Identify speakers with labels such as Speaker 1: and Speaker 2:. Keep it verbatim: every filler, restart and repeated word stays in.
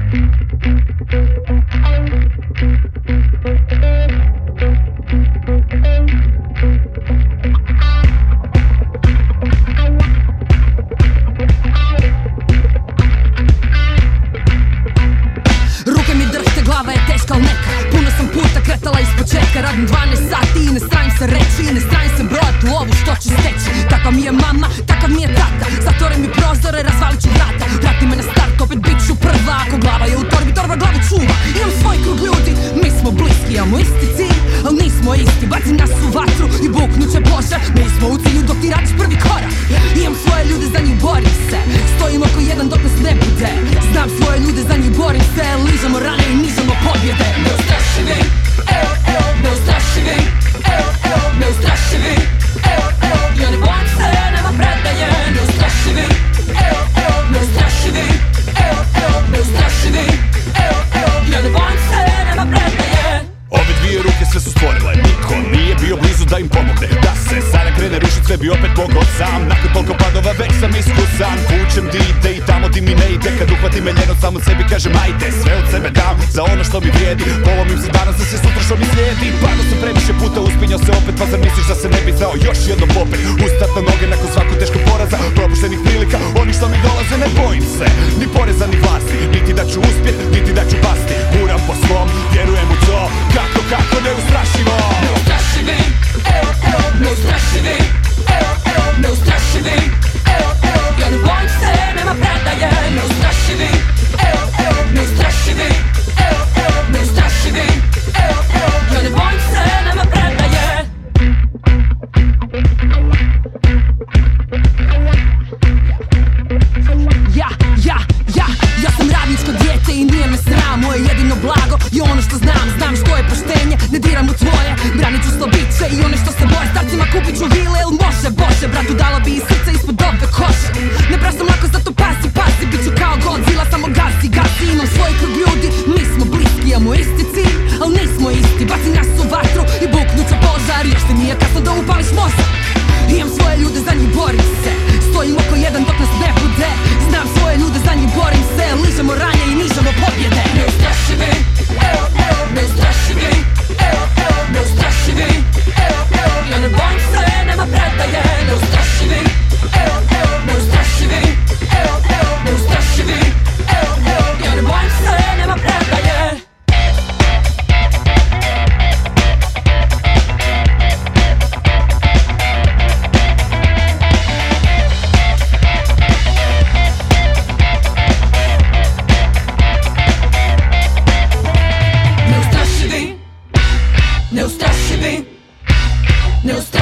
Speaker 1: Radim dvanaest sati i ne stavim se reći i ne stavim se brojati lovu što ću steći. Takva mi je mama, takav mi je tata. Zatvore mi prozore, razvalit ću vrata. Vrati me na start, opet bit ću prva. Ako glava je u torbi, torba glavu čuva. Imam svoj krug ljudi, mi smo bliski, imamo isti cilj, al nismo isti. Baci nas u vatru i buknuće požar. Mi smo u cilju dok ti radiš prvi korak. Imam svoje ljude, za njih borim se. Stojim oko jedan dok nas ne bude. Znam svoje ljude, za njih borim se. Ližamo rane i nižamo pobjede. Neustrašivi, evo, evo, neustrašivi, evo, evo, neustrašivi, evo, evo, ja ne bojim se, nema predaje. Neustrašivi, evo, evo, neustrašivi, evo, evo, neustrašivi, evo, evo, ja ne bojim se, nema predaje.
Speaker 2: Ove dvije ruke sve su stvorile, niko nije bio blizu da im pomogne. Da se sada krene rušit, sve bi opet mogao sam. Nakon toliko padova već sam iskusan. Kućem di ide i tamo di mi ne ide. Kad uhvatim me njeno, samo sebi kažem ajde. Sve od sebe dam za ono što mi vrijedi. Polomim se danas za sve sutra što mi slijedi. Padao sam previše puta, uspinjao se opet. Pa zar misliš da se ne bi znao još jednom popet? Ustat na noge nakon svakog teškog poraza. Propuštenih prilika, oni što mi dolaze. Ne bojim se, ni poreza ni vlasti. Niti da ću uspjet, niti da ću pasti. Guram po svom, vjerujem u to. Kako, kako, neustrašivo.
Speaker 1: Neustrašivi, evo, evo, neustrašivi, evo, evo, neustrašivi, evo, evo, ja ne bojim se, nema predaje. Neustrašivi, evo, evo, neustrašivi, evo, evo, neustrašivi, evo, evo, ja ne bojim se, nema predaje. Ja, ja, ja, ja sam radničko dijete i nije me sram. Moje jedino blago je ono što znam. Znam što je poštenje, ne diram u tvoje. Branit ću slobiće i one što se boje. Starcima kupit ću vile, il može, bože. Bratu dala bi i srce ispod ove kože. Ne praštam lako, zato pasi, pasi. Biću kao Godzilla, samo gasi, gasi. Imam svoj krug ljudi, mi smo bliski. Imamo isti cilj, al nismo isti. Baci nas u vatru i buknuće požar. Još ti nije kasno da upališ mozak. Imam svoje ljude, za njih borim se. Stojim oko jedan dok nas ne bude. Znam svoje ljude, za njih borim se. Ližemo ranje i nižamo pobjede. Neustrašivi, evo, evo, neustrašivi, evo, evo, neustrašivi, evo, evo, ja ne bojim se, nema predaje. Neustrašivi, evo, evo, neustrašivi, evo, evo, neustrašivi, evo, evo, ja ne bojim se, nema predaje. Neustrašivi, neustrašivi, neustrašivi.